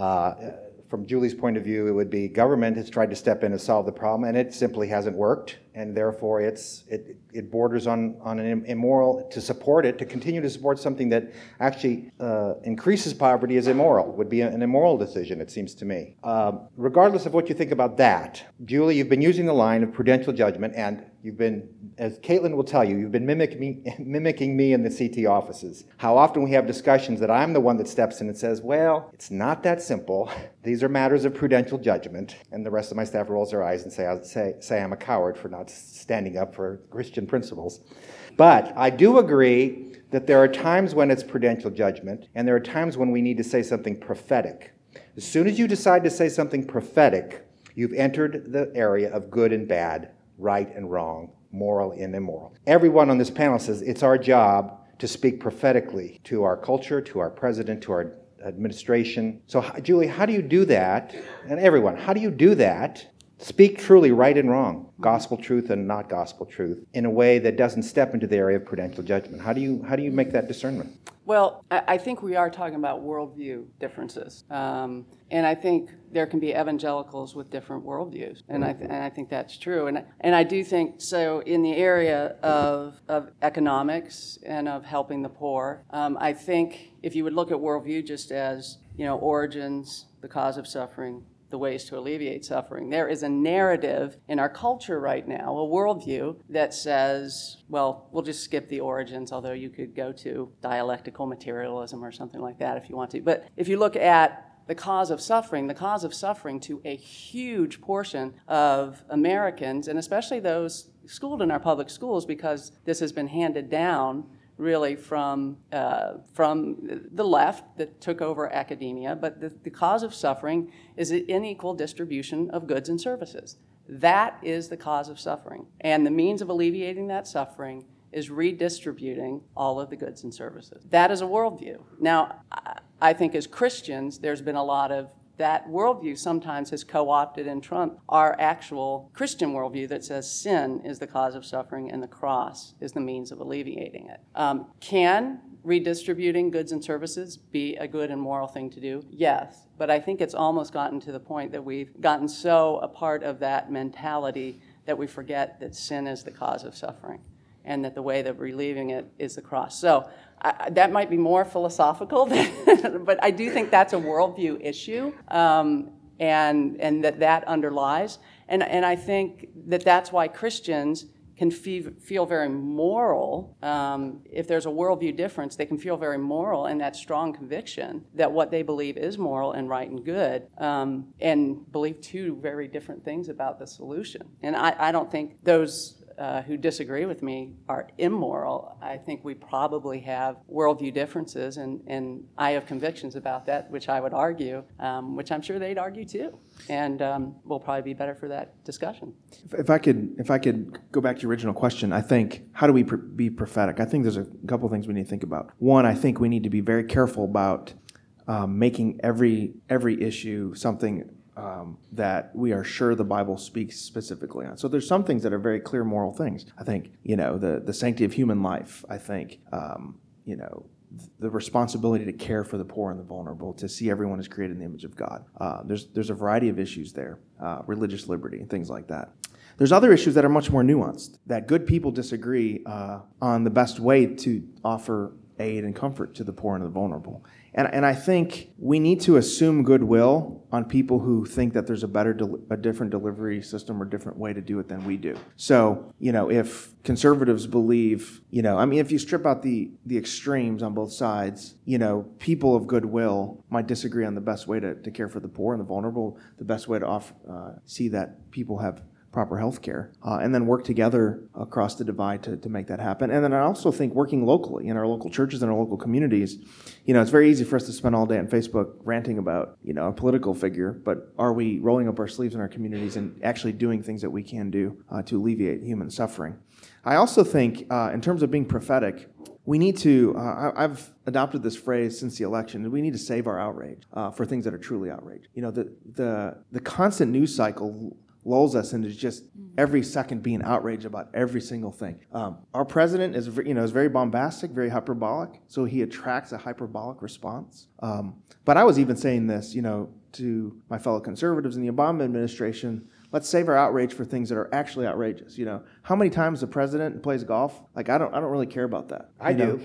From Julie's point of view, it would be government has tried to step in and solve the problem, and it simply hasn't worked, and therefore it borders on an immoral. To support it, to continue to support something that actually increases poverty is immoral, would be an immoral decision, it seems to me. Regardless of what you think about that, Julie, you've been using the line of prudential judgment, and you've been, as Caitlin will tell you, you've been mimicking me in the CT offices. How often we have discussions that I'm the one that steps in and says, well, it's not that simple. These are matters of prudential judgment. And the rest of my staff rolls their eyes and say I'm a coward for not standing up for Christian principles. But I do agree that there are times when it's prudential judgment, and there are times when we need to say something prophetic. As soon as you decide to say something prophetic, you've entered the area of good and bad, right and wrong, moral and immoral. Everyone on this panel says it's our job to speak prophetically to our culture, to our president, to our administration. So, Julie, how do you do that? And everyone, how do you do that? Speak truly right and wrong, gospel truth and not gospel truth, in a way that doesn't step into the area of prudential judgment. How do you make that discernment? Well, I think we are talking about worldview differences. And I think there can be evangelicals with different worldviews. And I think that's true. And I do think, so in the area of economics and of helping the poor, I think if you would look at worldview just as, origins, the cause of suffering, the ways to alleviate suffering. There is a narrative in our culture right now, a worldview that says, well, we'll just skip the origins, although you could go to dialectical materialism or something like that if you want to. But if you look at the cause of suffering to a huge portion of Americans, and especially those schooled in our public schools, because this has been handed down really from the left that took over academia, but the cause of suffering is the unequal distribution of goods and services. That is the cause of suffering. And the means of alleviating that suffering is redistributing all of the goods and services. That is a worldview. Now, I think as Christians, there's been a lot of that worldview sometimes has co-opted and trumped our actual Christian worldview that says sin is the cause of suffering and the cross is the means of alleviating it. Can redistributing goods and services be a good and moral thing to do? Yes, but I think it's almost gotten to the point that we've gotten so a part of that mentality that we forget that sin is the cause of suffering and that the way that relieving it is the cross. So that might be more philosophical, but I do think that's a worldview issue, and that underlies. And I think that's why Christians can feel very moral. If there's a worldview difference, they can feel very moral in that strong conviction that what they believe is moral and right and good, and believe two very different things about the solution. And I don't think those who disagree with me are immoral. I think we probably have worldview differences, and I have convictions about that, which I would argue, which I'm sure they'd argue too, and we'll probably be better for that discussion. If I could go back to your original question, I think, how do we be prophetic? I think there's a couple of things we need to think about. One, I think we need to be very careful about making every issue something that we are sure the Bible speaks specifically on. So there's some things that are very clear moral things. I think, the sanctity of human life. I think, the responsibility to care for the poor and the vulnerable, to see everyone as created in the image of God. There's a variety of issues there, religious liberty and things like that. There's other issues that are much more nuanced, that good people disagree on the best way to offer aid and comfort to the poor and the vulnerable. And I think we need to assume goodwill on people who think that there's a different delivery system or different way to do it than we do. So, if conservatives believe, if you strip out the extremes on both sides, people of goodwill might disagree on the best way to care for the poor and the vulnerable, the best way to see that people have proper health care, and then work together across the divide to make that happen. And then I also think working locally in our local churches and our local communities, it's very easy for us to spend all day on Facebook ranting about, a political figure, but are we rolling up our sleeves in our communities and actually doing things that we can do to alleviate human suffering? I also think, in terms of being prophetic, we need to, I've adopted this phrase since the election, we need to save our outrage for things that are truly outrage. The constant news cycle lulls us into just every second being outraged about every single thing. Our president is very bombastic, very hyperbolic, so he attracts a hyperbolic response. But I was even saying this, to my fellow conservatives in the Obama administration. Let's save our outrage for things that are actually outrageous. How many times the president plays golf? I don't really care about that. I do.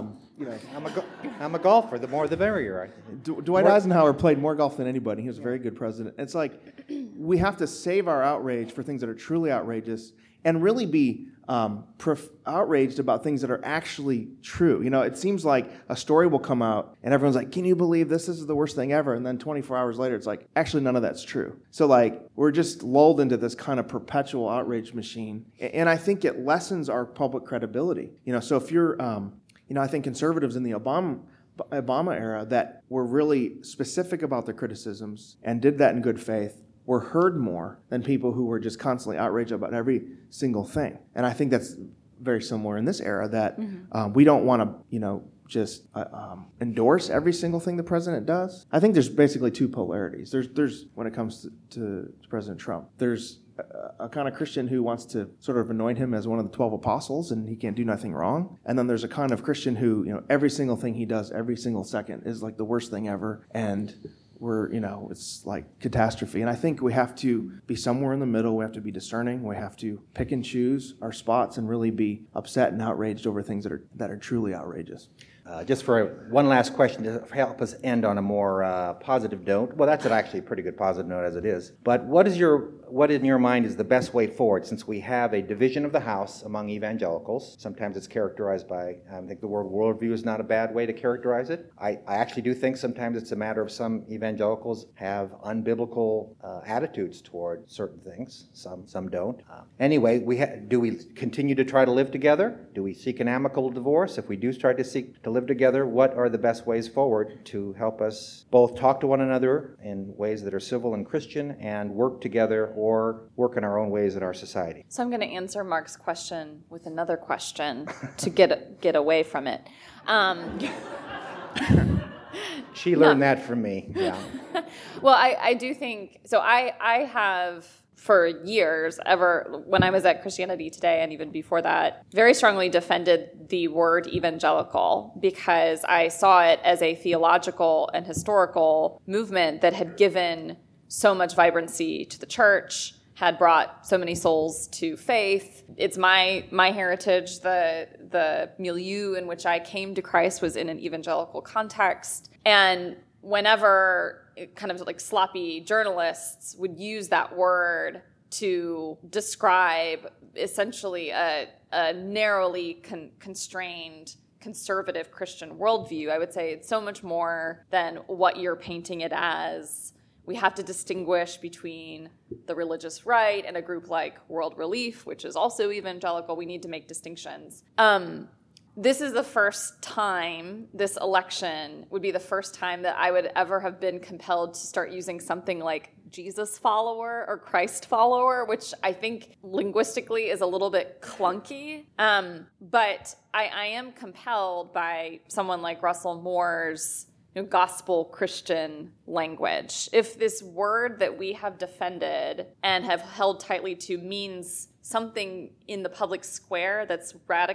I'm a golfer. The more, the merrier. Dwight Eisenhower played more golf than anybody. He was a very good president. It's like we have to save our outrage for things that are truly outrageous and really be outraged about things that are actually true. It seems like a story will come out and everyone's like, can you believe this? This is the worst thing ever. And then 24 hours later, it's like, actually, none of that's true. So we're just lulled into this kind of perpetual outrage machine. And I think it lessens our public credibility. So if you're, I think conservatives in the Obama era that were really specific about their criticisms and did that in good faith were heard more than people who were just constantly outraged about every single thing. And I think that's very similar in this era, that we don't want to, just endorse every single thing the president does. I think there's basically two polarities. There's when it comes to President Trump, there's a kind of Christian who wants to sort of anoint him as one of the 12 apostles and he can't do nothing wrong. And then there's a kind of Christian who, every single thing he does every single second is like the worst thing ever. And it's like catastrophe. And I think we have to be somewhere in the middle. We have to be discerning. We have to pick and choose our spots and really be upset and outraged over things that are truly outrageous. Just for one last question to help us end on a more positive note. Well, that's actually a pretty good positive note as it is. But what in your mind is the best way forward, since we have a division of the house among evangelicals? Sometimes it's characterized by, I think the word worldview is not a bad way to characterize it. I actually do think sometimes it's a matter of some evangelicals have unbiblical attitudes toward certain things. Some don't. Anyway, do we continue to try to live together? Do we seek an amicable divorce? If we do try to seek to live together, what are the best ways forward to help us both talk to one another in ways that are civil and Christian and work together or work in our own ways in our society? So I'm going to answer Mark's question with another question to get away from it. She learned that from me. Yeah. Well, I do think so. I have for years, when I was at Christianity Today and even before that, very strongly defended the word evangelical because I saw it as a theological and historical movement that had given so much vibrancy to the church, had brought so many souls to faith. It's my heritage. The milieu in which I came to Christ was in an evangelical context. And whenever kind of like sloppy journalists would use that word to describe essentially a narrowly constrained conservative Christian worldview, I would say it's so much more than what you're painting it as. We have to distinguish between the religious right and a group like World Relief, which is also evangelical. We need to make distinctions. This is the first time, this election would be the first time that I would ever have been compelled to start using something like Jesus follower or Christ follower, which I think linguistically is a little bit clunky. But I am compelled by someone like Russell Moore's gospel Christian language. If this word that we have defended and have held tightly to means something in the public square that's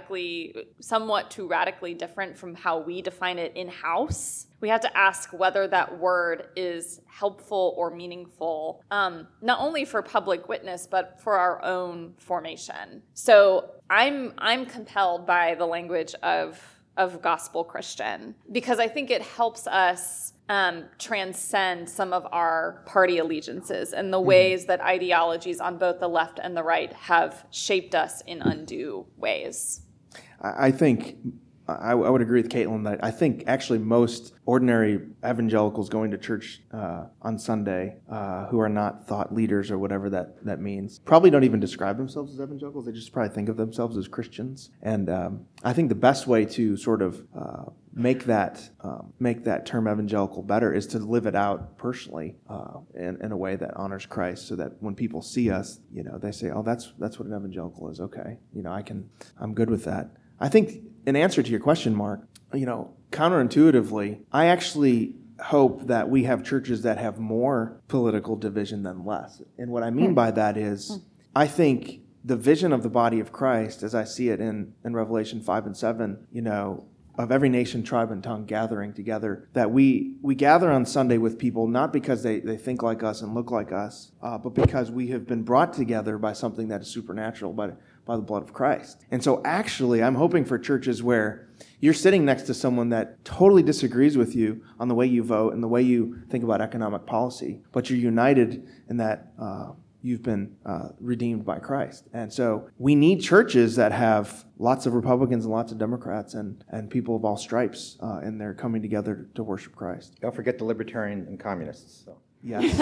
somewhat too radically different from how we define it in-house, we have to ask whether that word is helpful or meaningful, not only for public witness, but for our own formation. So I'm compelled by the language of gospel Christian because I think it helps us transcend some of our party allegiances and the ways that ideologies on both the left and the right have shaped us in undue ways. I think I would agree with Caitlin that I think actually most ordinary evangelicals going to church on Sunday who are not thought leaders or whatever that means probably don't even describe themselves as evangelicals. They just probably think of themselves as Christians. And I think the best way to sort of make that term evangelical better is to live it out personally in a way that honors Christ, so that when people see us, they say, "Oh, that's what an evangelical is." Okay, I'm good with that. I think in answer to your question, Mark, counterintuitively, I actually hope that we have churches that have more political division than less. And what I mean by that is, I think the vision of the body of Christ, as I see it in Revelation 5 and 7, of every nation, tribe, and tongue gathering together, that we gather on Sunday with people not because they think like us and look like us, but because we have been brought together by something that is supernatural, by the blood of Christ. And so actually, I'm hoping for churches where you're sitting next to someone that totally disagrees with you on the way you vote and the way you think about economic policy, but you're united in that you've been redeemed by Christ. And so we need churches that have lots of Republicans and lots of Democrats and people of all stripes, and they're coming together to worship Christ. Don't forget the libertarian and communists. So. Yes.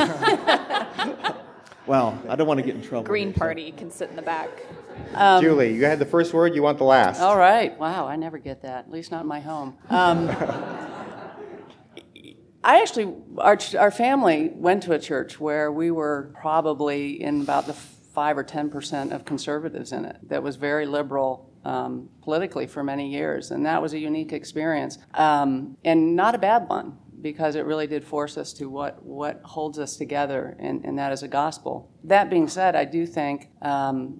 Well, I don't want to get in trouble. Green Party can sit in the back. Julie, you had the first word. You want the last. All right. Wow, I never get that. At least not in my home. Our family went to a church where we were probably in about the 5 or 10% of conservatives in it. That was very liberal politically for many years, and that was a unique experience, and not a bad one, because it really did force us to what holds us together, and that is a gospel. That being said, I do think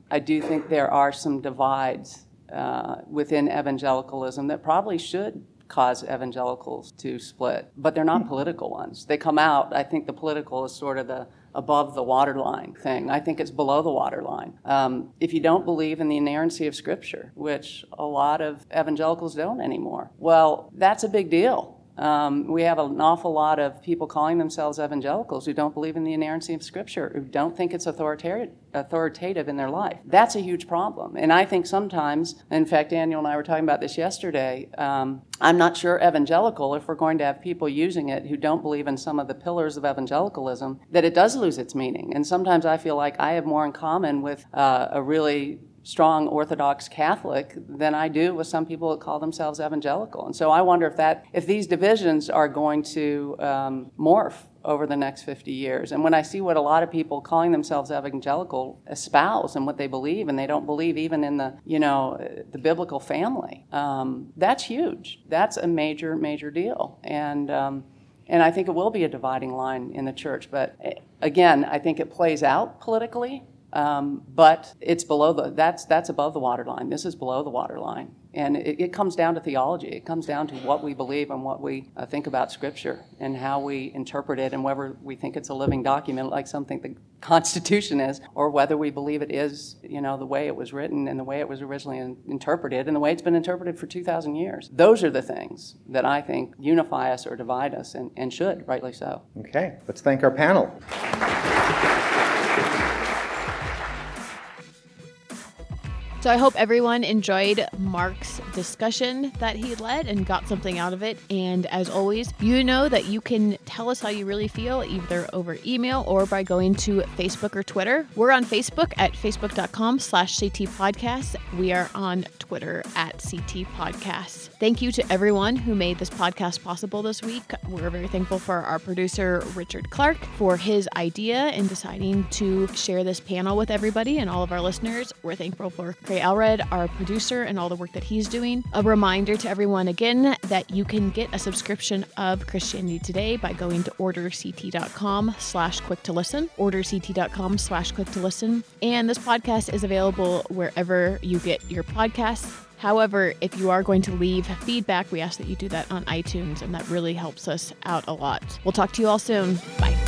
there are some divides within evangelicalism that probably should cause evangelicals to split, but they're not political ones. They come out, I think the political is sort of the above the waterline thing. I think it's below the waterline. If you don't believe in the inerrancy of Scripture, which a lot of evangelicals don't anymore, well, that's a big deal. We have an awful lot of people calling themselves evangelicals who don't believe in the inerrancy of Scripture, who don't think it's authoritative in their life. That's a huge problem. And I think sometimes, in fact, Daniel and I were talking about this yesterday, I'm not sure evangelical, if we're going to have people using it who don't believe in some of the pillars of evangelicalism, that it does lose its meaning. And sometimes I feel like I have more in common with a really strong Orthodox Catholic than I do with some people that call themselves evangelical. And so I wonder if these divisions are going to morph over the next 50 years. And when I see what a lot of people calling themselves evangelical espouse and what they believe, and they don't believe even in the biblical family, that's huge. That's a major, major deal. And I think it will be a dividing line in the church. But again, I think it plays out politically. But it's that's above the waterline. This is below the waterline. And it comes down to theology. It comes down to what we believe and what we think about Scripture and how we interpret it, and whether we think it's a living document like something the Constitution is, or whether we believe it is, the way it was written and the way it was originally interpreted and the way it's been interpreted for 2,000 years. Those are the things that I think unify us or divide us, and should, rightly so. Okay, let's thank our panel. So I hope everyone enjoyed Mark's discussion that he led and got something out of it. And as always, you know that you can tell us how you really feel either over email or by going to Facebook or Twitter. We're on Facebook at facebook.com/CT Podcasts. We are on Twitter at CT Podcasts. Thank you to everyone who made this podcast possible this week. We're very thankful for our producer, Richard Clark, for his idea in deciding to share this panel with everybody and all of our listeners. We're thankful for Ray Alred, our producer, and all the work that he's doing. A reminder to everyone again that you can get a subscription of Christianity Today by going to orderct.com/quick-to-listen, orderct.com/quick-to-listen. And this podcast is available wherever you get your podcasts. However, if you are going to leave feedback, we ask that you do that on iTunes, and that really helps us out a lot. We'll talk to you all soon. Bye.